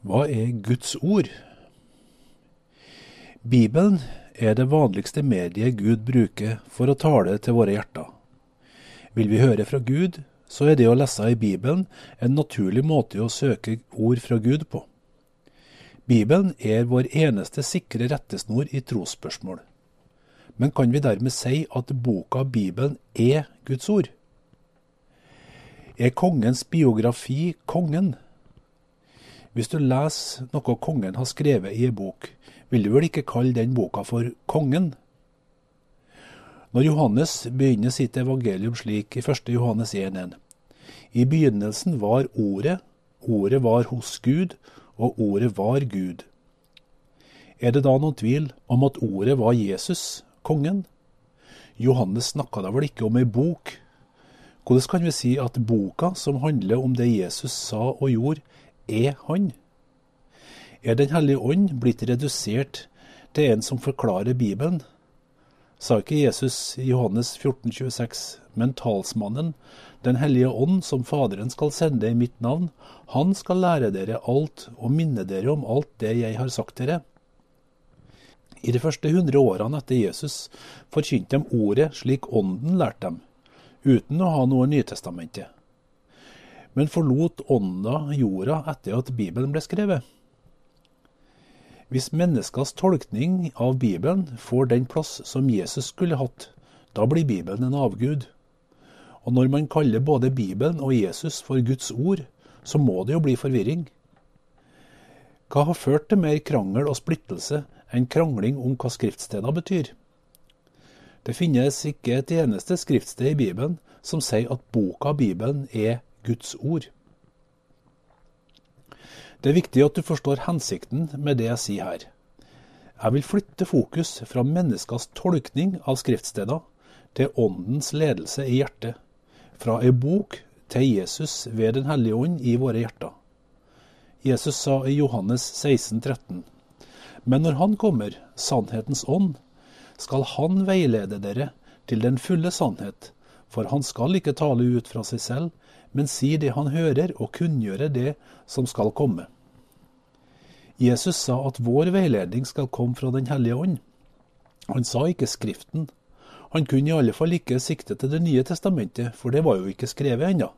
Hva er Guds ord? Bibelen er det vanligste mediet Gud bruker for å tale til våre hjerter. Vil vi høre fra Gud, så er det å lese i Bibelen en naturlig måte å søke ord fra Gud på. Bibelen er vår eneste sikre rettesnor i trosspørsmål. Men kan vi dermed si at boka Bibelen er Guds ord? Er kongens biografi kongen? Hvis du leser noe kongen har skrevet i en bok, vil du vel ikke kalle den boka for kongen? Når Johannes begynner sitt evangelium slik i 1. Johannes 1:1. I begynnelsen var ordet, ordet var hos Gud, og ordet var Gud. Er det da noen tvil om at ordet var Jesus, kongen? Johannes snakket da vel ikke om en bok? Hvordan kan vi si at boka som handler om det Jesus sa og gjorde, er han? Er Den hellige ånd blitt redusert til en som forklarer Bibelen? Sa ikke Jesus i Johannes 14,26, men talsmannen, Den hellige ånd som Faderen skal sende i mitt navn, han skal lære dere alt og minne dere om alt det jeg har sagt dere. I de første 100 årene etter Jesus forkynte de ordet slik ånden lærte dem, uten å ha noe Nytestamentet. Men forlot ånda jorda etter at Bibelen ble skrevet. Hvis menneskers tolkning av Bibelen får den plass som Jesus skulle hatt, da blir Bibelen en avgud. Og når man kaller både Bibelen og Jesus for Guds ord, så må det jo bli forvirring. Hva har ført til mer krangel og splittelse enn krangling om hva skriftsteder betyr? Det finnes ikke et eneste skriftsted i Bibelen som sier at boka Bibelen er Guds ord. Det er viktig at du forstår hensikten med det jeg sier her. Jeg vil flytte fokus fra menneskers tolkning av skriftsteder til åndens ledelse i hjertet, fra en bok til Jesus ved Den hellige ånd i våre hjerter. Jesus sa i Johannes 16,13, men når han kommer, sannhetens ånd, skal han veilede dere til den fulle sannhet, for han skal ikke tale ut fra seg selv, men si det han hører og kunngjøre det som skal komme. Jesus sa at vår veiledning skal komme fra Den hellige ånd. Han sa ikke Skriften. Han kunne i alle fall ikke sikte til Det nye testamentet, for det var jo ikke skrevet ennå.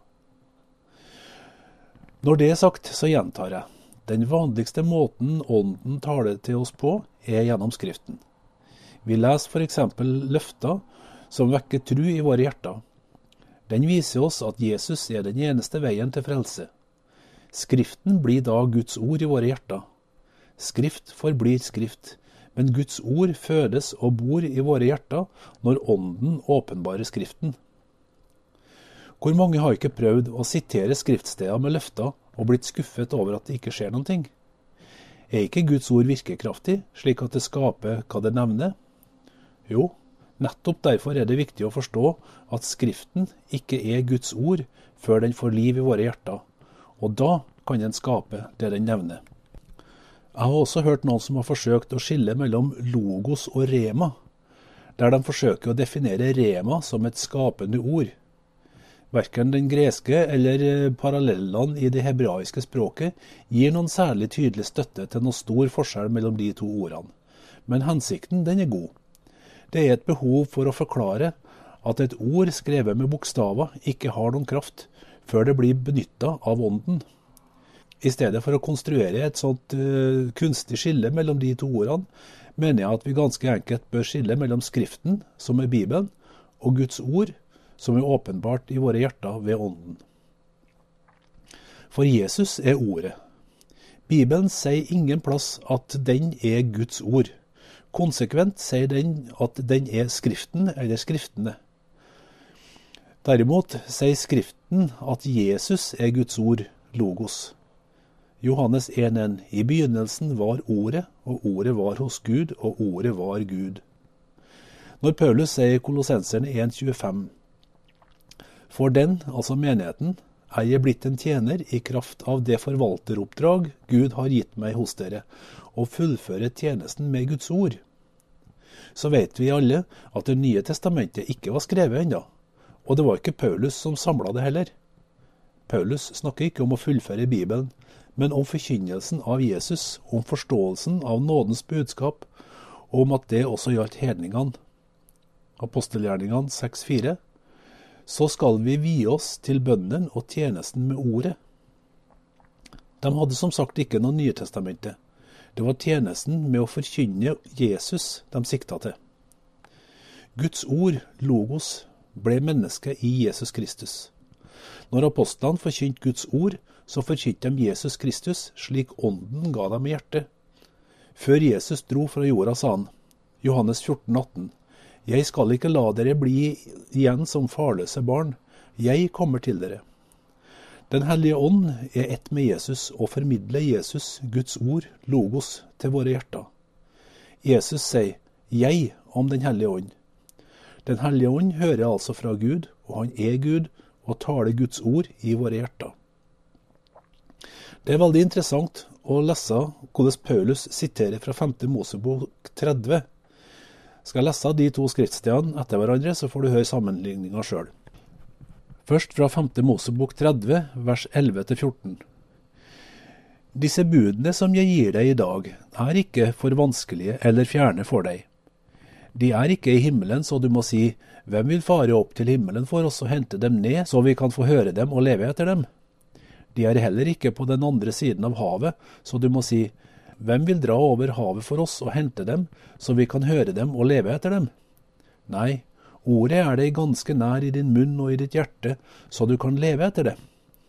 Når det er sagt, så gjentar jeg. Den vanligste måten ånden taler til oss på, er gjennom Skriften. Vi leser for eksempel løfter som vekker tro i våre hjerter. Den viser oss at Jesus er den eneste veien til frelse. Skriften blir da Guds ord i våre hjerter. Skrift forblir skrift, men Guds ord fødes og bor i våre hjerter når ånden åpenbarer Skriften. Hvor mange har ikke prøvd å sitere skriftsteder med løfter og blitt skuffet over at det ikke skjer noen ting? Er ikke Guds ord virkekraftig, slik at det skaper hva det nevner? Jo, nettopp derfor er det viktig å forstå at Skriften ikke er Guds ord før den får liv i våre hjerter, og da kan den skape det den nevner. Jeg har også hørt noen som har forsøkt å skille mellom logos og rema, der de forsøker å definere rema som et skapende ord. Hverken den greske eller parallellene i det hebraiske språket gir noen særlig tydelig støtte til noen stor forskjell mellom de to ordene, men hensikten den er god. Det er et behov for å forklare at et ord skrevet med bokstaver ikke har noen kraft før det blir benyttet av ånden. I stedet for å konstruere et sånt kunstig skille mellom de to ordene, mener jeg at vi ganske enkelt bør skille mellom Skriften, som er Bibelen, og Guds ord, som er åpenbart i våre hjerter ved ånden. For Jesus er ordet. Bibelen sier ingen plass at den er Guds ord. Konsekvent sier den at den er Skriften eller Skriftene. Derimot sier Skriften at Jesus er Guds ord, logos. Johannes 1,1. I begynnelsen var ordet, og ordet var hos Gud, og ordet var Gud. Når Paulus sier i Kolossenserne 1,25, for den, altså menigheten, er jeg blitt en tjener i kraft av det forvalteroppdrag Gud har gitt meg hos dere, og fullføre tjenesten med Guds ord. Så vet vi alle at Det nye testamentet ikke var skrevet ennå, og det var ikke Paulus som samlet det heller. Paulus snakker ikke om å fullføre Bibelen, men om forkynnelsen av Jesus, om forståelsen av nådens budskap, og om at det også gjaldt hedningene. Apostelgjerningene 6,4. Så skal vi vie oss til bønnen og tjenesten med ordet. De hadde som sagt ikke noe Nye testamentet. Det var tjenesten med å forkynne Jesus de sikta til. Guds ord, logos, ble menneske i Jesus Kristus. Når apostlene forkynte Guds ord, så forkynte de Jesus Kristus slik ånden ga dem i hjertet. Før Jesus dro fra jorda, sa han, Johannes 14,18, «Jeg skal ikke la dere bli igjen som farløse barn. Jeg kommer til dere.» Den hellige ånd er ett med Jesus og formidler Jesus, Guds ord, logos, til våre hjerter. Jesus sier «Jeg» om den hellige ånd. Den hellige ånd hører altså fra Gud, og han er Gud, og taler Guds ord i våre hjerter. Det er veldig interessant å lese hvordan Paulus siterer fra 5. Mosebok 30. Skal jeg lese de to skriftstedene etter hverandre, så får du høre sammenligningen selv. Først fra 5. Mosebok 30, vers 11-14. Disse budene som jeg gir deg i dag, er ikke for vanskelige eller fjerne for deg. De er ikke i himmelen, så du må si, hvem vil fare opp til himmelen for oss og hente dem ned, så vi kan få høre dem og leve etter dem? De er heller ikke på den andre siden av havet, så du må si, hvem vil dra over havet for oss og hente dem, så vi kan høre dem og leve etter dem? Nei, ordet er deg ganske nær i din munn og i ditt hjerte, så du kan leve etter det.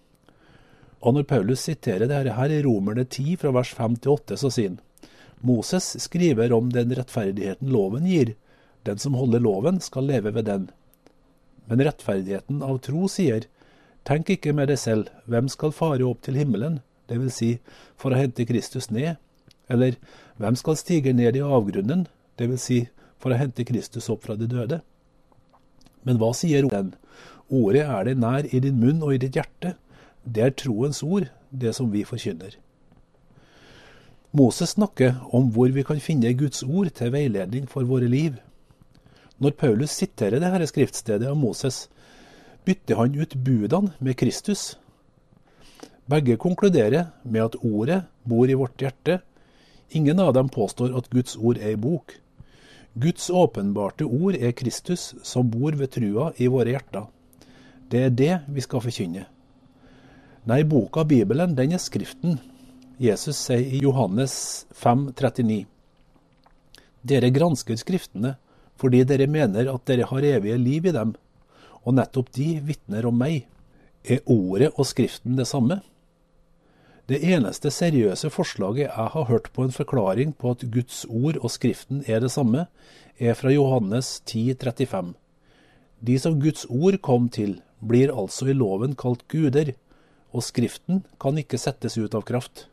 Og når Paulus siterer dette her i Romerne 10 fra vers 5-8, så sier han, Moses skriver om den rettferdigheten loven gir. Den som holder loven skal leve ved den. Men rettferdigheten av tro sier, tenk ikke med deg selv, hvem skal fare opp til himmelen, det vil si, for å hente Kristus ned, eller hvem skal stige ned i avgrunnen, det vil si, for å hente Kristus opp fra de døde. Men hva sier den? Ordet er det nær i din munn og i ditt hjerte. Det er troens ord, det som vi forkynner. Moses snakker om hvor vi kan finne Guds ord til veiledning for våre liv. Når Paulus siterer dette skriftstedet av Moses, bytter han ut budene med Kristus. Begge konkluderer med at ordet bor i vårt hjerte. Ingen av dem påstår at Guds ord er i bok. Guds åpenbarte ord er Kristus som bor ved trua i våre hjerter. Det er det vi skal forkynne. Nei, boka Bibelen, den er skriften. Jesus sier i Johannes 5,39, «Dere gransker skriftene, fordi dere mener at dere har evige liv i dem, og nettopp de vitner om meg. Er ordet og skriften det samme?» Det eneste seriøse forslaget jeg har hørt på en forklaring på at Guds ord og skriften er det samme, er fra Johannes 10,35. De som Guds ord kom til, blir altså i loven kalt guder, og skriften kan ikke settes ut av kraft.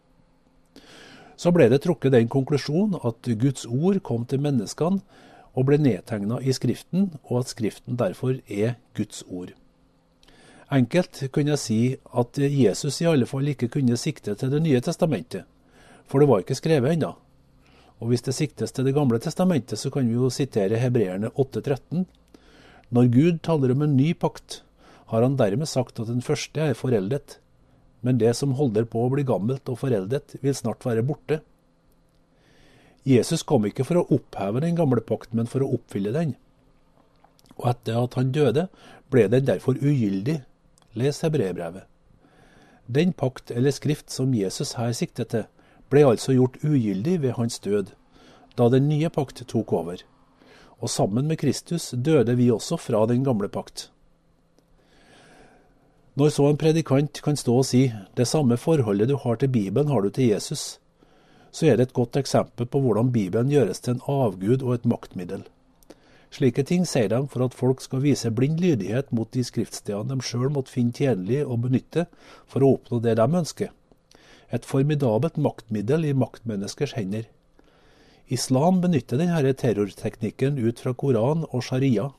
Så ble det trukket den konklusjonen at Guds ord kom til menneskene og ble nedtegnet i skriften, og at skriften derfor er Guds ord. Enkelt kunne jeg si at Jesus i alle fall ikke kunne sikte til det nye testamentet, for det var ikke skrevet ennå. Og hvis det siktes til det gamle testamentet, så kan vi jo sitere Hebreerne 8,13. Når Gud taler om en ny pakt, har han dermed sagt at den første er foreldet, men det som holder på å bli gammelt og foreldet vil snart være borte. Jesus kom ikke for å oppheve den gamle pakt, men for å oppfylle den. Og etter at han døde, ble den derfor ugyldig. Les Hebreerbrevet. Den pakt eller skrift som Jesus her siktet til, ble altså gjort ugyldig ved hans død, da den nye pakt tok over. Og sammen med Kristus døde vi også fra den gamle pakt. Når så en predikant kan stå og si, det samme forholdet du har til Bibelen har du til Jesus, så er det et godt eksempel på hvordan Bibelen gjøres til en avgud og et maktmiddel. Slike ting sier de for at folk skal vise blind lydighet mot de skriftstedene de selv måtte finne tjenlig og benytte for å oppnå det de ønsker. Et formidabelt maktmiddel i maktmenneskers hender. Islam benytter denne terrorteknikken ut fra Koran og Sharia.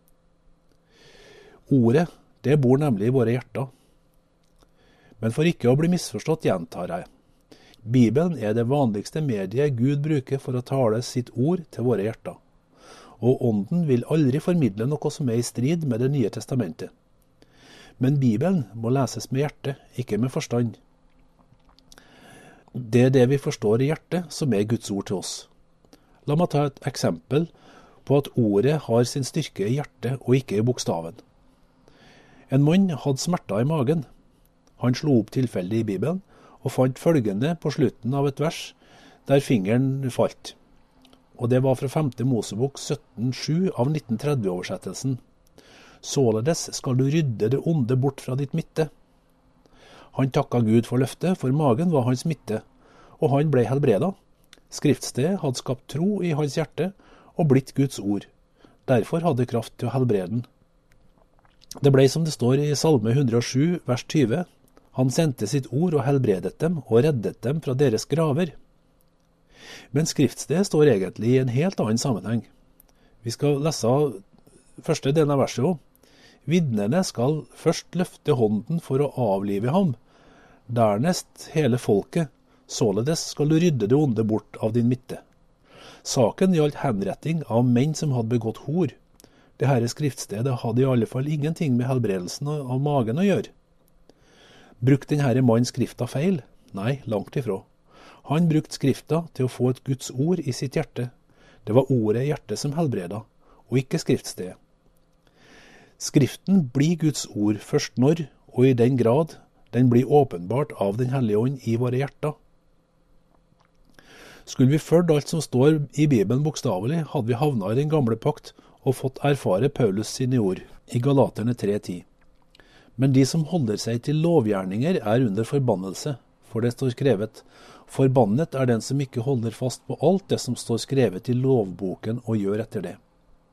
Ordet, det bor nemlig i våre hjerter. Men for ikke å bli misforstått gjentar jeg. Bibelen er det vanligste mediet Gud bruker for å tale sitt ord til våre hjerter. Og ånden vil aldri formidle noe som er i strid med det nye testamentet. Men Bibelen må leses med hjertet, ikke med forstand. Det er det vi forstår i hjertet som er Guds ord til oss. La meg ta et eksempel på at ordet har sin styrke i hjertet og ikke i bokstaven. En mann hadde smerter i magen. Han slo opp tilfeldig i Bibelen og fant følgende på slutten av et vers der fingeren falt. Og det var fra 5. Mosebok 17,7 av 1930-oversettelsen. Således skal du rydde det onde bort fra ditt midte. Han takket Gud for løftet, for magen var hans midte, og han ble helbredet. Skriftstedet hadde skapt tro i hans hjerte og blitt Guds ord. Derfor hadde kraft til å helbrede den. Det ble som det står i Salme 107, vers 20. Han sendte sitt ord og helbredet dem og reddet dem fra deres graver. Men skriftstedet står egentlig i en helt annen sammenheng. Vi skal lese første delen av verset også. Vitnene skal først løfte hånden for å avlive ham, dernest hele folket, således skal du rydde det onde bort av din midte. Saken gjaldt henretting av menn som hadde begått hor. Dette skriftstedet hadde i alle fall ingenting med helbredelsen av magen å gjøre. Brukte denne mannen skrifta feil? Nei, langt ifra. Han brukte skrifta til å få et Guds ord i sitt hjerte. Det var ordet i hjertet som helbreda, og ikke skriftstedet. Skriften blir Guds ord først når, og i den grad, den blir åpenbart av den hellige ånd i våre hjerter. Skulle vi følge alt som står i Bibelen bokstavelig, hadde vi havnet i den gamle pakt og fått erfare Paulus sine ord i Galaterne 3:10. Men de som holder seg til lovgjerninger er under forbannelse, for det står skrevet, forbannet er den som ikke holder fast på alt det som står skrevet i lovboken og gjør etter det.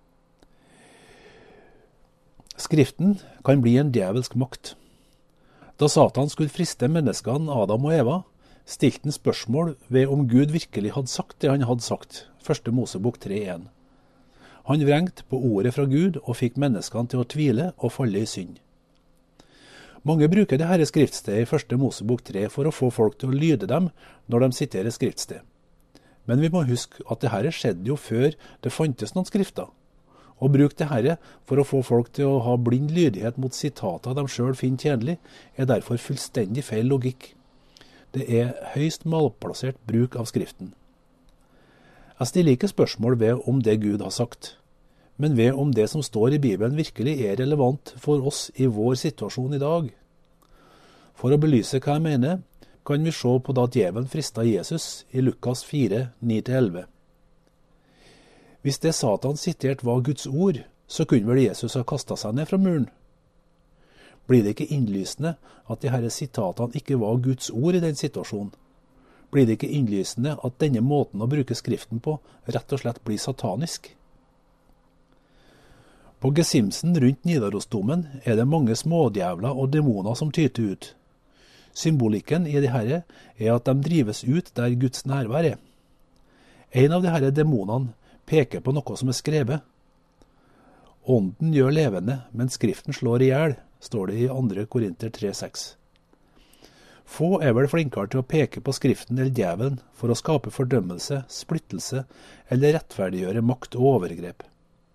Skriften kan bli en djevelsk makt. Da Satan skulle friste menneskene Adam og Eva, stilte han spørsmål ved om Gud virkelig hadde sagt det han hadde sagt, 1. Mosebok 3:1. Han vrengte på ordet fra Gud og fikk menneskene til å tvile og falle i synd. Mange bruker dette skriftstedet i 1. Mosebok 3 for å få folk til å lyde dem når de siterer skriftsted. Men vi må huske at dette skjedde jo før det fantes noen skrifter. Å bruke dette for å få folk til å ha blind lydighet mot sitater de selv finner tjenlig, er derfor fullstendig feil logikk. Det er høyst malplassert bruk av skriften. Jeg stiller ikke spørsmål ved om det Gud har sagt, men ved om det som står i Bibelen virkelig er relevant for oss i vår situasjon i dag. For å belyse hva jeg mener, kan vi se på da djevelen fristet Jesus i Lukas 4, 9-11. Hvis det Satan sitert var Guds ord, så kunne vel Jesus ha kastet seg ned fra muren. Blir det ikke innlysende at de her sitatene ikke var Guds ord i den situasjonen? Blir det ikke innlysende at denne måten å bruke skriften på rett og slett blir satanisk? På gesimsen rundt Nidarosdomen er det mange smådjævler og demoner som tyter ut. Symbolikken i dette er at de drives ut der Guds nærvær er. En av disse demonene peker på noe som er skrevet. Ånden gjør levende, men skriften slår i hjel, står det i 2. Korinter 3,6. Få er vel flinkere til å peke på skriften eller djevelen for å skape fordømmelse, splittelse eller rettferdiggjøre makt og overgrep.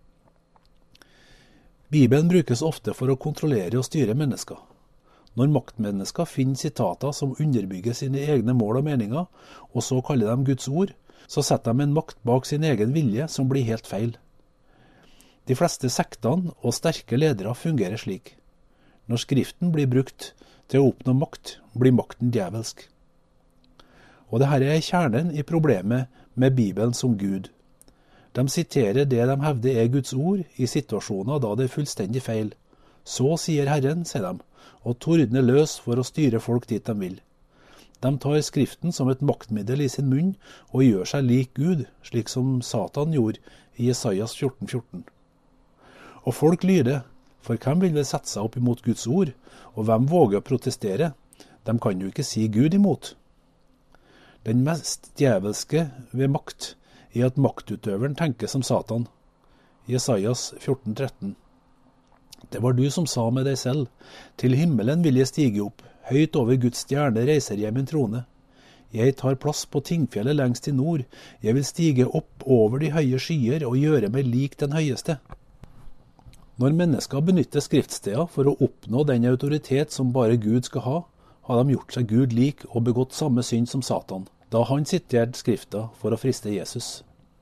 Bibelen brukes ofte for å kontrollere og styre mennesker. Når maktmennesker finner sitater som underbygger sine egne mål og meninger, og så kaller dem Guds ord, så setter de en makt bak sin egen vilje som blir helt feil. De fleste sektene og sterke ledere fungerer slik. Når skriften blir brukt til å oppnå makt, blir makten djevelsk. Og dette er kjernen i problemet med Bibelen som Gud. De siterer det de hevder er Guds ord i situasjoner da det er fullstendig feil. Så sier Herren, sier de, og tordner løs for å styre folk dit de vil. De tar skriften som et maktmiddel i sin munn og gjør seg lik Gud, slik som Satan gjorde i Jesajas 14,14. Og folk lyder, for hvem vil vel sette seg opp imot Guds ord, og hvem våger å protestere? De kan jo ikke si Gud imot. Den mest djevelske ved makt er at maktutøveren tenker som Satan. Jesajas 14,13. Det var du som sa med deg selv, til himmelen vil jeg stige opp, høyt over Guds stjerne reiser jeg min trone. Jeg tar plass på tingfjellet lengst i nord, jeg vil stige opp over de høye skyer og gjøre meg lik den høyeste. Når mennesker benytter skriftsteder for å oppnå den autoritet som bare Gud skal ha, har de gjort seg Gud lik og begått samme synd som Satan, da han siterte Skrifta for å friste Jesus.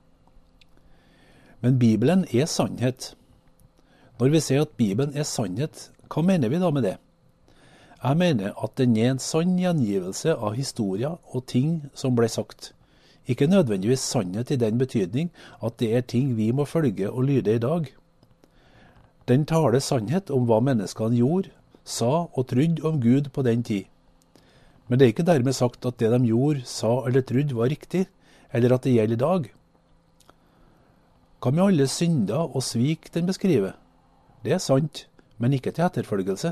Men Bibelen er sannhet. Når vi sier at Bibelen er sannhet, hva mener vi da med det? Jeg mener at den er en sann gjengivelse av historier og ting som ble sagt. Ikke nødvendigvis sannhet i den betydning at det er ting vi må følge og lyde i dag. Den taler sannhet om hva menneskene gjorde, sa og trodde om Gud på den tid. Men det er ikke dermed sagt at det de gjorde, sa eller trodde var riktig, eller at det gjelder i dag. Hva med alle synder og svik den beskriver? Det er sant, men ikke til etterfølgelse.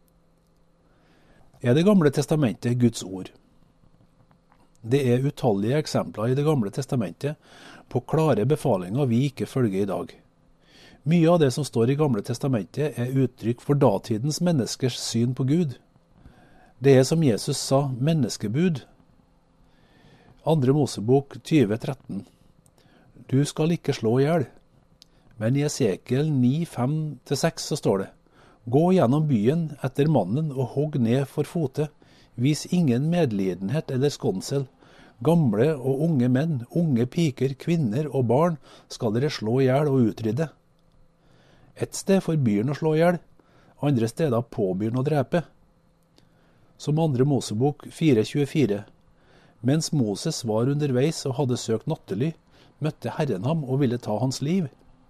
Er Det gamle testamentet Guds ord? Det er utallige eksempler i Det gamle testamentet på klare befalinger vi ikke følger i dag. Mye av det som står i Gamle testamentet er uttrykk for datidens menneskers syn på Gud. Det er som Jesus sa, menneskebud. 2. Mosebok 20:13. Du skal ikke slå ihjel. Men i Esekiel 9:5-6 så står det: Gå gjennom byen etter mannen og hogg ned for fote. Vis ingen medlidenhet eller skånsel. Gamle og unge menn, unge piker, kvinner og barn skal dere slå ihjel og utrydde. Et sted forbyr han å slå ihjel, andre steder påbyr han å drepe. Som 2. Mosebok 4:24. Mens Moses var underveis og hadde søkt nattely, møtte Herren ham og ville ta hans liv.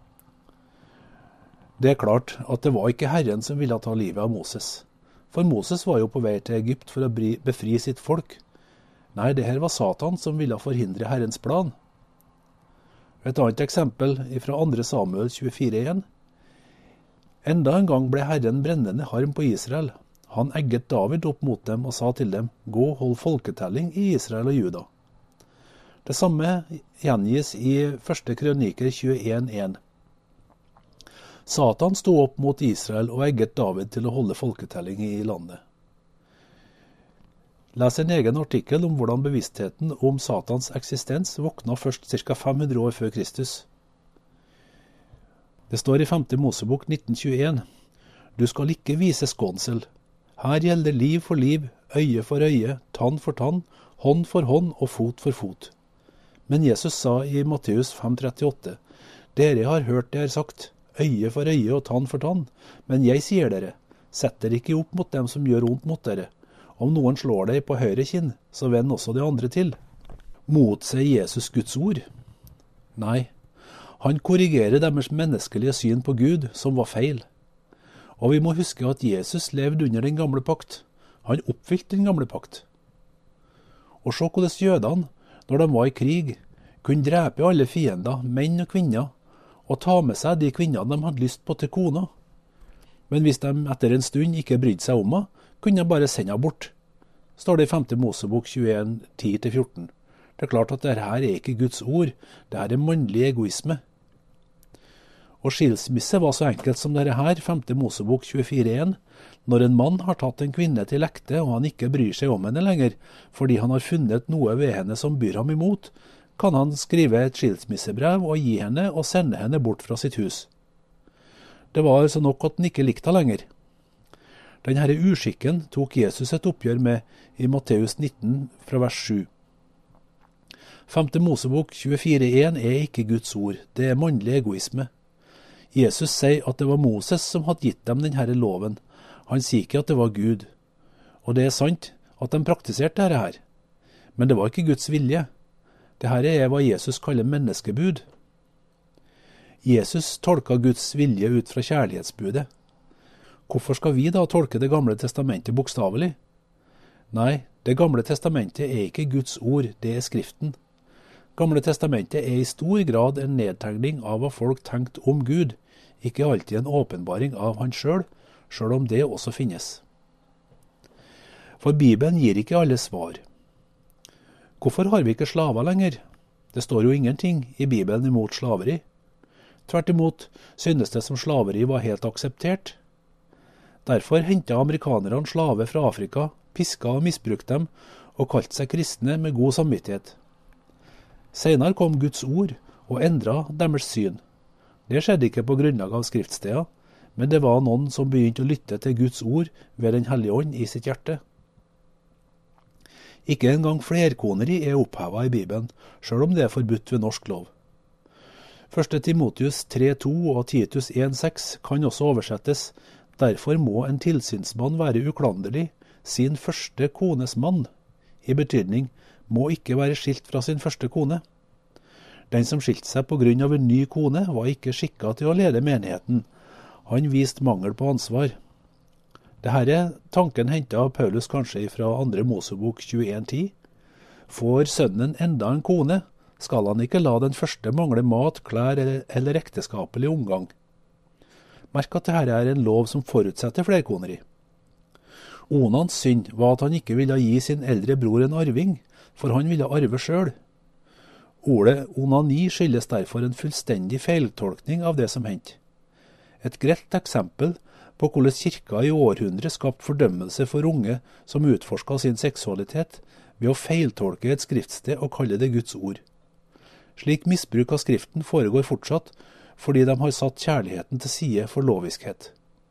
Det er klart at det var ikke Herren som ville ta livet av Moses. For Moses var jo på vei til Egypt for å befri sitt folk. Nei, det her var Satan som ville forhindre Herrens plan. Et annet eksempel fra 2. Samuel 24:1. Enda en gang ble Herren brennende harm på Israel. Han egget David opp mot dem og sa til dem: Gå, hold folketelling i Israel og Juda. Det samme gjengis i 1. Krøniker 21:1. Satan sto opp mot Israel og egget David til å holde folketelling i landet. Les en egen artikkel om hvordan bevisstheten om Satans eksistens våkna først ca. 500 år før Kristus. Det står i 5. Mosebok 1921: Du skal ikke vise skånsel. Her gjelder liv for liv, øye for øye, tann for tann, hånd for hånd og fot for fot. Men Jesus sa i Matteus 5:38: Dere har hørt det er sagt, øye for øye og tann for tann, men jeg sier dere, sett dere ikke opp mot dem som gjør ondt mot dere. Om noen slår deg på høyre kinn, så vend også det andre til. Motsier Jesus Guds ord? Nei, han korrigerer deres menneskelige syn på Gud, som var feil. Og vi må huske at Jesus levde under den gamle pakt. Han oppfylte den gamle pakt. Og se hvordan jødene, når de var i krig, kunne drepe alle fiender, menn og kvinner, og ta med seg de kvinnene de hadde lyst på til kona. Men hvis de etter en stund ikke brydde seg om henne, kunne de bare sende henne bort. Står det i 5. Mosebok 21, 10-14. Det er klart at dette er ikke Guds ord, det er mannlig egoisme. Og skilsmisse var så enkelt som dette her, 5. Mosebok 24:1. Når en mann har tatt en kvinne til ekte, og han ikke bryr seg om henne lenger, fordi han har funnet noe ved henne som byr ham imot, kan han skrive et skilsmissebrev og gi henne og sende henne bort fra sitt hus. Det var altså nok at han ikke likte henne lenger. Denne uskikken tok Jesus et oppgjør med i Matteus 19 fra vers 7. 5. Mosebok 24:1 er ikke Guds ord, det er mannlig egoisme. Jesus sier at det var Moses som hadde gitt dem denne loven. Han sier ikke at det var Gud. Og det er sant at de praktiserte dette her. Men det var ikke Guds vilje. Dette er hva Jesus kaller menneskebud. Jesus tolka Guds vilje ut fra kjærlighetsbudet. Hvorfor skal vi da tolke Det gamle testamentet bokstavelig? Nei, Det gamle testamentet er ikke Guds ord, det er Skriften. Gamle testamentet er i stor grad en nedtegning av hva folk tenkte om Gud, ikke alltid en åpenbaring av han selv om det også finnes. For Bibelen gir ikke alle svar. Hvorfor har vi ikke slaver lenger? Det står jo ingenting i Bibelen imot slaveri. Tvert imot synes det som slaveri var helt akseptert. Derfor hentet amerikanerne slave fra Afrika, piska og misbrukte dem, og kalte seg kristne med god samvittighet. Senere kom Guds ord og endret deres syn. Det skjedde ikke på grunnlag av skriftsteder, men det var noen som begynte å lytte til Guds ord ved Den hellige ånd i sitt hjerte. Ikke engang flerkoneri er opphevet i Bibelen, selv om det er forbudt ved norsk lov. 1. Timotius 3,2 og Titus 1,6 kan også oversettes: derfor må en tilsynsmann være uklanderlig, sin første kones mann, i betydning må ikke være skilt fra sin første kone. Den som skilte seg på grunn av en ny kone, var ikke skikket til å lede menigheten. Han viste mangel på ansvar. Dette er tanken hentet av Paulus kanskje fra 2. Mosebok 21,10. Får sønnen enda en kone, skal han ikke la den første mangle mat, klær eller ekteskapelig omgang. Merk at dette er en lov som forutsetter flerkoneri. Onans synd var at han ikke ville gi sin eldre bror en arving, for han ville arve selv. Ordet onani skyldes derfor en fullstendig feiltolkning av det som hendte. Et grelt eksempel på hvordan kirka i århundre skapt fordømmelse for unge som utforsket sin seksualitet ved å feiltolke et skriftsted og kalle det Guds ord. Slik misbruk av skriften foregår fortsatt, fordi de har satt kjærligheten til side for loviskhet.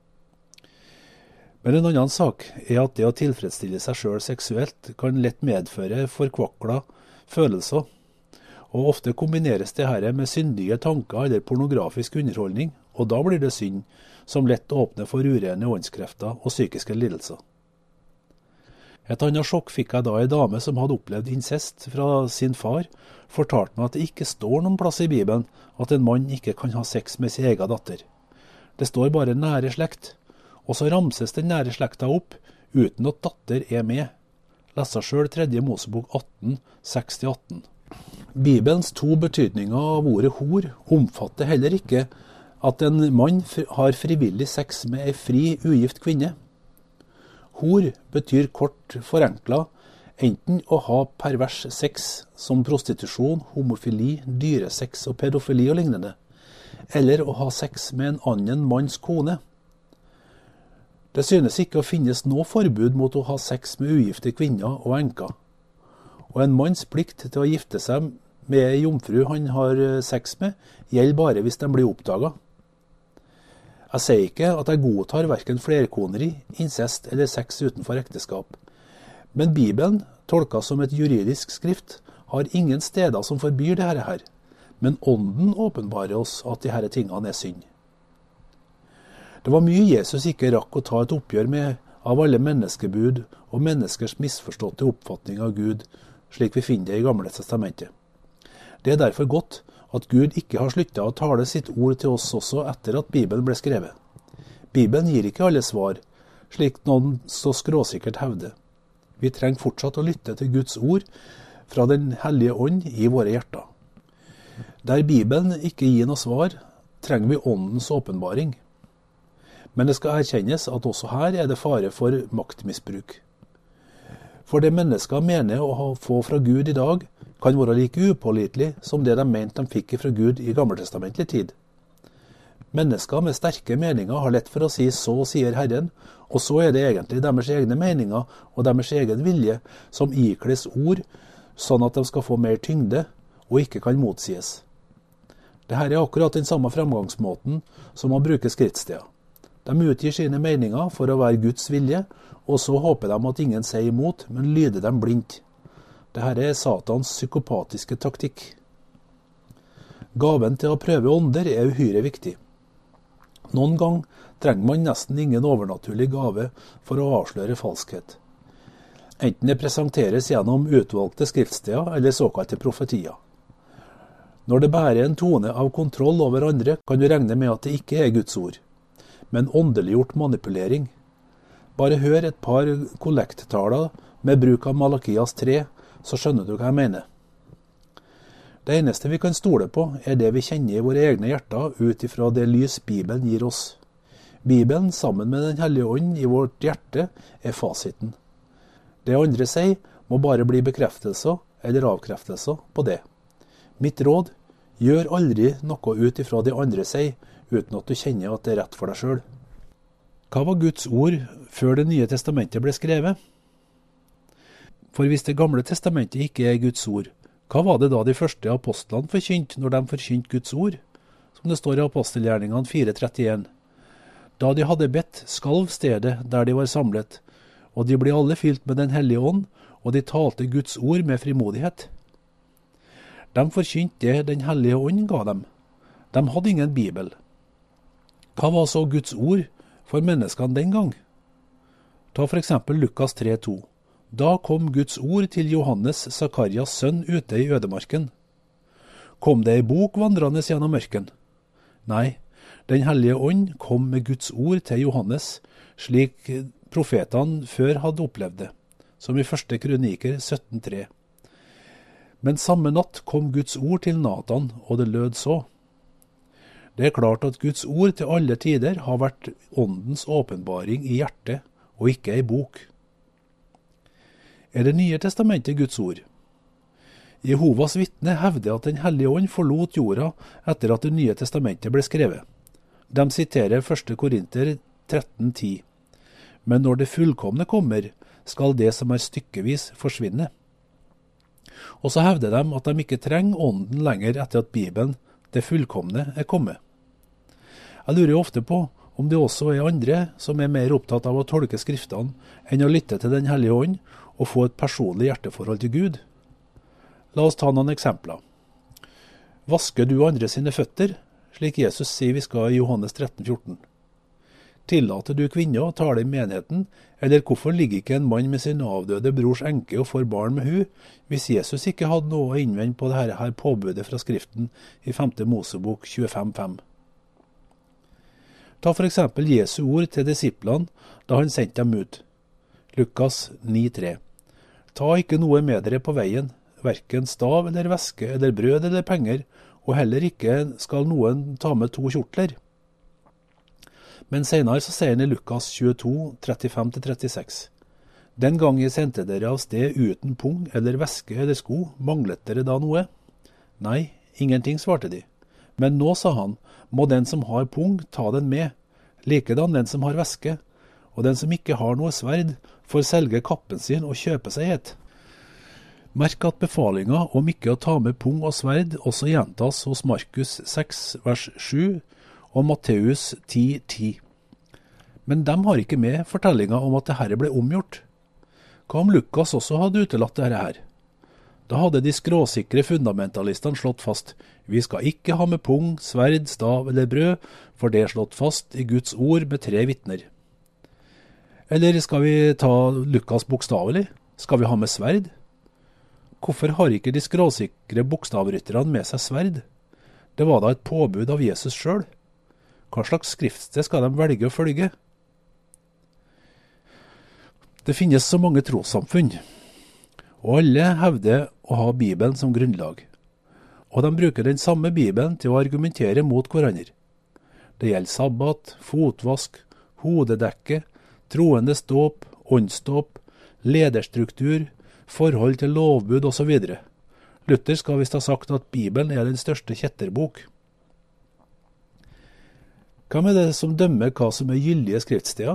Men en annen sak er at det å tilfredsstille seg selv seksuelt kan lett medføre forkvakla følelser, og ofte kombineres det her med syndige tanker eller pornografisk underholdning, og da blir det synd, som lett åpner for urene åndskrefter og psykiske lidelser. Et annet sjokk fikk jeg da en dame som hadde opplevd incest fra sin far, fortalte meg at det ikke står noen plass i Bibelen at en mann ikke kan ha sex med sin egen datter. Det står bare nære slekt, og så ramses den nære slekta opp uten at datter er med. Leser selv 3. Mosebok 18, 6-18. Bibelens to betydninger av ordet hor omfatter heller ikke at en mann har frivillig sex med en fri, ugift kvinne. Hor betyr kort forenklet enten å ha pervers sex som prostitusjon, homofili, dyresex og pedofili og lignende, eller å ha sex med en annen manns kone. Det synes ikke å finnes noe forbud mot å ha sex med ugifte kvinner og enker. Og en manns plikt til å gifte seg med en jomfru han har sex med, gjelder bare hvis den blir oppdaget. Jeg sier ikke at jeg godtar hverken flerkoneri, incest eller sex utenfor ekteskap. Men Bibelen, tolket som et juridisk skrift, har ingen steder som forbyr dette her. Men ånden åpenbarer oss at disse tingene er synd. Det var mye Jesus ikke rakk å ta et oppgjør med av alle menneskebud og menneskers misforståtte oppfatning av Gud, slik vi finner det i Gamle testamentet. Det er derfor godt at Gud ikke har sluttet å tale sitt ord til oss også etter at Bibelen ble skrevet. Bibelen gir ikke alle svar, slik noen så skråsikkert hevder. Vi trenger fortsatt å lytte til Guds ord fra Den hellige ånd i våre hjerter. Der Bibelen ikke gir noe svar, trenger vi åndens åpenbaring. Men det skal erkjennes at også her er det fare for maktmisbruk. For det mennesker mener å få fra Gud i dag, kan være like upålitelig som det de mente de fikk fra Gud i gammeltestamentlig tid. Mennesker med sterke meninger har lett for å si «så sier Herren», og så er det egentlig deres egne meninger og deres egen vilje som ikles ord, sånn at de skal få mer tyngde og ikke kan motsies. Dette er akkurat den samme fremgangsmåten som å bruke skriftsteder. De utgir sine meninger for å være Guds vilje, og så håper de at ingen sier imot, men lyder dem blindt. Dette er Satans psykopatiske taktikk. Gaven til å prøve ånder er uhyre viktig. Noen gang trenger man nesten ingen overnaturlig gave for å avsløre falskhet. Enten det presenteres gjennom utvalgte skriftsteder eller såkalte profetier. Når det bærer en tone av kontroll over andre, kan du regne med at det ikke er Guds ord, men åndeliggjort manipulering. Bare hør et par kollekttaler med bruk av Malakias 3, så skjønner du hva jeg mener. Det eneste vi kan stole på er det vi kjenner i våre egne hjerter ut ifra det lys Bibelen gir oss. Bibelen sammen med Den hellige ånd i vårt hjerte er fasiten. Det andre sier må bare bli bekreftelser eller avkreftelser på det. Mitt råd, gjør aldri noe ut ifra det andre sier, uten at du kjenner at det er rett for deg selv. Hva var Guds ord før Det nye testamentet ble skrevet? For hvis Det gamle testamentet ikke er Guds ord, hva var det da de første apostlene forkynte når de forkynte Guds ord? Som det står i apostelgjerningene 4:31. Da de hadde bedt, skalv stedet der de var samlet, og de ble alle fylt med Den hellige ånd, og de talte Guds ord med frimodighet. De forkynte det Den hellige ånd ga dem. De hadde ingen bibel. Hva var så Guds ord for menneskene den gang? Ta for eksempel Lukas 3,2. Da kom Guds ord til Johannes, Zakarias sønn, ute i ødemarken. Kom det ei bok vandrende gjennom mørken? Nei, Den hellige ånd kom med Guds ord til Johannes, slik profetene før hadde opplevd det, som i 1. Kroniker 17,3. Men samme natt kom Guds ord til Nathan, og det lød så. Det er klart at Guds ord til alle tider har vært åndens åpenbaring i hjertet, og ikke ei bok. Er Det nye testamentet Guds ord? Jehovas vitne hevder at Den hellige ånd forlot jorda etter at Det nye testamentet ble skrevet. De siterer 1. Korinter 13,10. Men når det fullkomne kommer, skal det som er stykkevis forsvinne. Og så hevder de at de ikke trenger ånden lenger etter at Bibelen, det fullkomne, er kommet. Jeg lurer ofte på om det også er andre som er mer opptatt av å tolke skriftene enn å lytte til Den hellige ånd og få et personlig hjerteforhold til Gud. La oss ta noen eksempler. Vasker du andre sine føtter, slik Jesus sier vi skal i Johannes 13,14? Tillater du kvinner å tale i menigheten, eller hvorfor ligger ikke en mann med sin avdøde brors enke og får barn med hun, hvis Jesus ikke hadde noe å innvende på dette her påbudet fra skriften i 5. Mosebok 25,5? Ta for eksempel Jesu ord til disiplene da han sendte dem ut. Lukas 9,3. Ta ikke noe med dere på veien, hverken stav eller væske eller brød eller penger, og heller ikke skal noen ta med 2 kjortler. Men senere så sier han i Lukas 22, 35-36. Den gang jeg sendte dere av sted uten pung eller væske eller sko, manglet dere da noe? Nei, ingenting, svarte de. Men nå, sa han, må den som har pung ta den med, likedan den som har væske, og den som ikke har noe sverd, får selge kappen sin og kjøpe seg et. Merk at befalinga om ikke å ta med pung og sverd også gjentas hos Markus 6, vers 7 og Matteus 10,10. Men de har ikke med fortellinga om at dette ble omgjort. Hva om Lukas også hadde utelatt dette her? Da hadde de skråsikre fundamentalistene slått fast, vi skal ikke ha med pung, sverd, stav eller brød, for det er slått fast i Guds ord med 3 vitner. Eller skal vi ta Lukas bokstavelig? Skal vi ha med sverd? Hvorfor har ikke de skråsikre bokstavrytterne med seg sverd? Det var da et påbud av Jesus selv. Hva slags skriftsted skal de velge å følge? Det finnes så mange trossamfunn, og alle hevder å ha Bibelen som grunnlag. Og de bruker den samme Bibelen til å argumentere mot hverandre. Det gjelder sabbat, fotvask, hodedekke, troendes dåp, åndsdåp, lederstruktur, forhold til lovbud osv. Luther skal visst ha sagt at Bibelen er den største kjetterbok. Hvem er det som dømmer hva som er gyldige skriftsteder?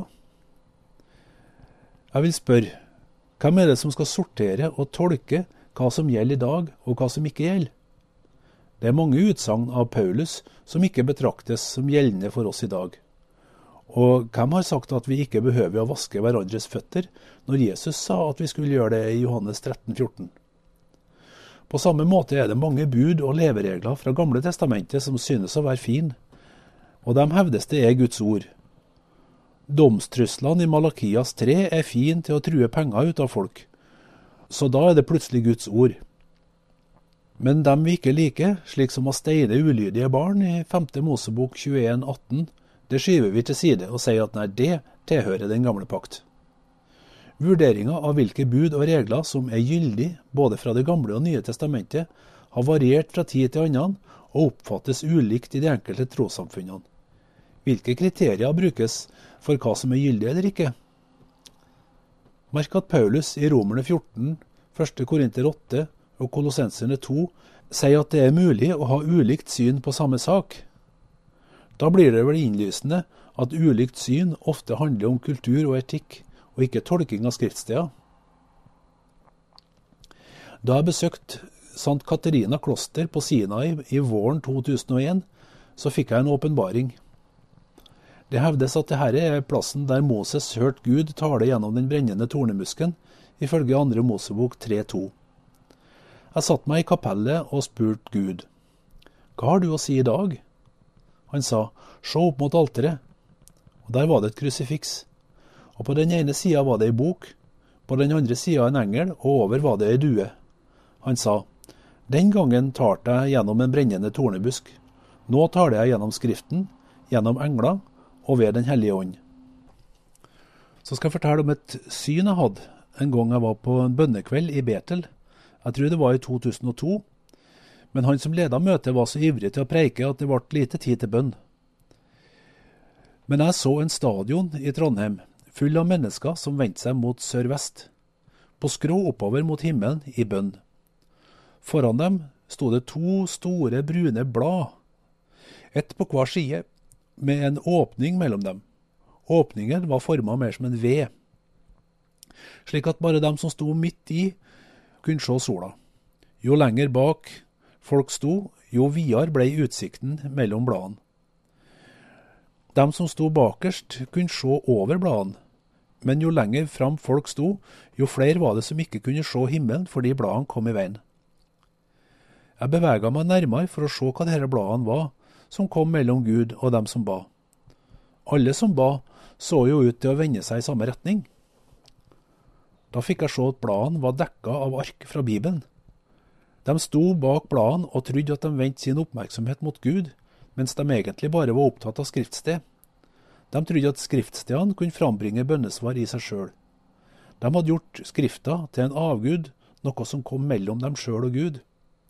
Jeg vil spørre, hvem er det som skal sortere og tolke hva som gjelder i dag og hva som ikke gjelder? Det er mange utsagn av Paulus som ikke betraktes som gjeldende for oss i dag. Og hvem har sagt at vi ikke behøver å vaske hverandres føtter, når Jesus sa at vi skulle gjøre det i Johannes 13,14? På samme måte er det mange bud og leveregler fra Gamle testamentet som synes å være fin, og de hevdes det er Guds ord. Domstruslene i Malakias 3 er fin til å true penger ut av folk, så da er det plutselig Guds ord. Men dem vi ikke liker, slik som å steine ulydige barn i 5. Mosebok 21,18, det skyver vi til side og sier at nei, det tilhører den gamle pakt. Vurderinga av hvilke bud og regler som er gyldig både fra det gamle og nye testamentet, har variert fra tid til annen og oppfattes ulikt i de enkelte trossamfunnene. Hvilke kriterier brukes for hva som er gyldig eller ikke? Merk at Paulus i Romerne 14, 1. Korinter 8 og Kolossenserne 2 sier at det er mulig å ha ulikt syn på samme sak. Da blir det vel innlysende at ulikt syn ofte handler om kultur og etikk, og ikke tolking av skriftsteder. Da jeg besøkte St. Katarina kloster på Sinai i våren 2001, så fikk jeg en åpenbaring. Det hevdes at dette er plassen der Moses hørte Gud tale gjennom den brennende tornemusken ifølge 2. Mosebok 3:2. Jeg satt meg i kapellet og spurte Gud, hva har du å si i dag? Han sa, se opp mot alteret. Og der var det et krusifiks. Og på den ene siden var det en bok, på den andre siden en engel, og over var det en due. Han sa, den gangen talte jeg gjennom en brennende tornebusk. Nå taler jeg gjennom skriften, gjennom engler og ved den hellige ånd. Så skal jeg fortelle om et syn jeg hadde en gang jeg var på en bønnekveld i Betel. Jeg tror det var i 2002. Men han som ledet møtet var så ivrig til å preike at det ble lite tid til bønn. Men jeg så en stadion i Trondheim, full av mennesker som vendte seg mot sør-vest, på skrå oppover mot himmelen i bønn. Foran dem sto det 2 store brune blad, ett på hver side, med en åpning mellom dem. Åpningen var formet mer som en V, slik at bare dem som sto midt i, kunne se sola. Jo lenger bak folk sto, jo videre ble utsikten mellom bladene. De som sto bakerst kunne se over bladene, men jo lenger fram folk sto, jo flere var det som ikke kunne se himmelen fordi bladene kom i veien. Jeg beveget meg nærmere for å se hva disse bladene var, som kom mellom Gud og dem som ba. Alle som ba, så jo ut til å vende seg i samme retning. Da fikk jeg se at bladene var dekket av ark fra Bibelen. De sto bak bladene og trodde at de vendte sin oppmerksomhet mot Gud, mens de egentlig bare var opptatt av skriftsted. De trodde at skriftstedene kunne frambringe bønnesvar i seg selv. De hadde gjort skrifta til en avgud, noe som kom mellom dem selv og Gud.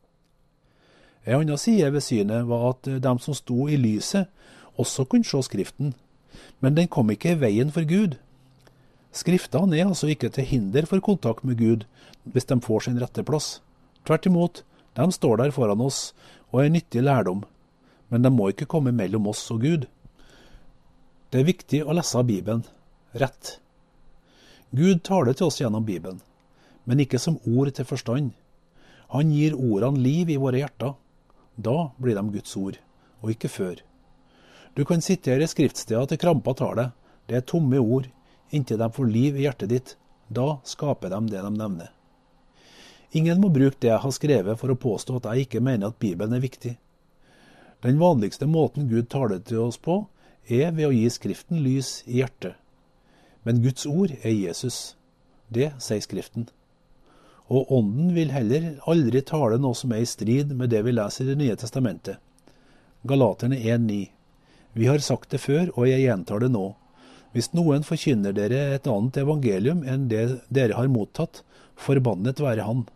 En annen side ved synet var at de som sto i lyset også kunne se skriften, men den kom ikke i veien for Gud. Skriftene er altså ikke til hinder for kontakt med Gud hvis de får sin rette plass. Tvert imot, de står der foran oss og er nyttig lærdom, men de må ikke komme mellom oss og Gud. Det er viktig å lese Bibelen rett. Gud taler til oss gjennom Bibelen, men ikke som ord til forstand. Han gir ordene liv i våre hjerter. Da blir de Guds ord, og ikke før. Du kan sitere skriftsteder til krampa tar deg. Det er tomme ord, inntil de får liv i hjertet ditt. Da skaper de det de nevner. Ingen må bruke det jeg har skrevet for å påstå at jeg ikke mener at Bibelen er viktig. Den vanligste måten Gud taler til oss på, er ved å gi Skriften lys i hjertet. Men Guds ord er Jesus. Det sier Skriften. Og Ånden vil heller aldri tale noe som er i strid med det vi leser i Det nye testamentet. Galaterne 1:9. Vi har sagt det før, og jeg gjentar det nå. Hvis noen forkynner dere et annet evangelium enn det dere har mottatt, forbannet være han.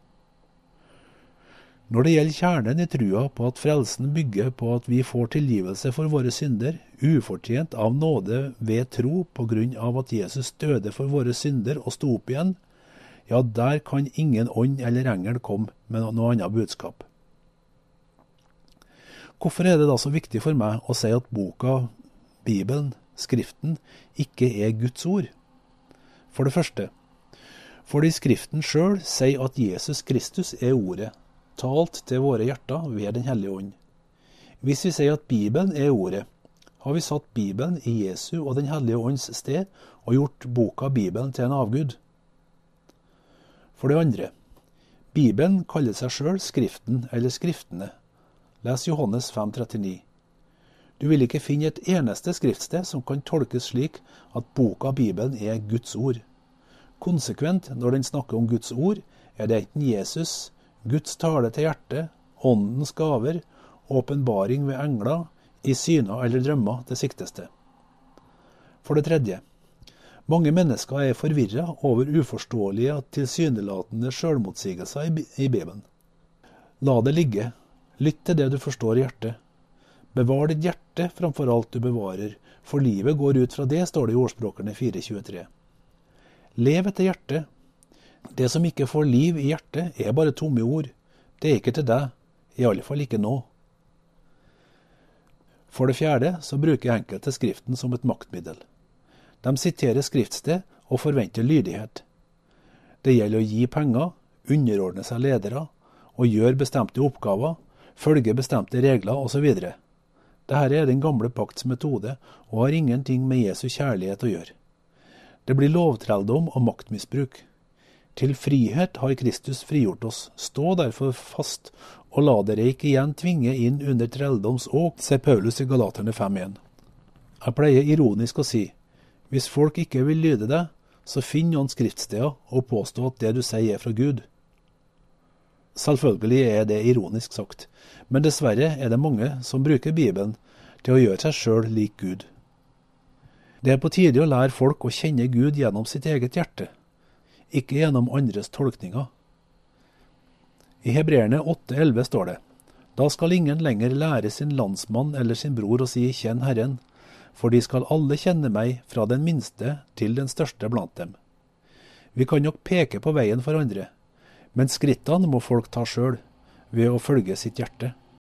Når det gjelder kjernen i trua på at frelsen bygger på at vi får tilgivelse for våre synder, ufortjent av nåde ved tro på grunn av at Jesus døde for våre synder og sto opp igjen, ja, der kan ingen ånd eller engel komme med noe annet budskap. Hvorfor er det da så viktig for meg å si at boka, Bibelen, Skriften, ikke er Guds ord? For det første, fordi Skriften selv sier at Jesus Kristus er ordet, talt til våre hjerter ved den hellige ånd. Hvis vi sier at Bibelen er ordet, har vi satt Bibelen i Jesu og den hellige ånds sted og gjort boka Bibelen til en avgud. For det andre, Bibelen kaller seg selv Skriften eller Skriftene. Les Johannes 5,39. Du vil ikke finne et eneste skriftsted som kan tolkes slik at boka Bibelen er Guds ord. Konsekvent når den snakker om Guds ord, er det enten Jesus, Guds tale til hjertet, åndens gaver, åpenbaring ved engler, i syner eller drømmer det sikteste. For det tredje, mange mennesker er forvirret over uforståelige og tilsynelatende selvmotsigelser i Bibelen. La det ligge. Lytt til det du forstår i hjertet. Bevar ditt hjerte framfor alt du bevarer, for livet går ut fra det, står det i Ordspråkene 4,23. Lev etter hjertet. Det som ikke får liv i hjertet, er bare tomme ord. Det er ikke til deg, i alle fall ikke nå. For det fjerde så bruker enkelte Skriften som et maktmiddel. De siterer skriftsted og forventer lydighet. Det gjelder å gi penger, underordne seg ledere, og gjøre bestemte oppgaver, følge bestemte regler osv. Dette er den gamle pakts metode, og har ingenting med Jesu kjærlighet å gjøre. Det blir lovtrelldom og maktmisbruk. Til frihet har Kristus frigjort oss. Stå derfor fast, og la dere ikke igjen tvinge inn under trelldoms åk, sier Paulus i Galaterne 5:1. Jeg pleier ironisk å si, hvis folk ikke vil lyde deg, så finn noen skriftsteder og påstå at det du sier er fra Gud. Selvfølgelig er det ironisk sagt, men dessverre er det mange som bruker Bibelen til å gjøre seg selv lik Gud. Det er på tide å lære folk å kjenne Gud gjennom sitt eget hjerte, ikke gjennom andres tolkninger. I Hebreerne 8:11 står det, «Da skal ingen lenger lære sin landsmann eller sin bror å si kjenn Herren, for de skal alle kjenne meg fra den minste til den største blant dem.» Vi kan nok peke på veien for andre, men skrittene må folk ta selv, ved å følge sitt hjerte.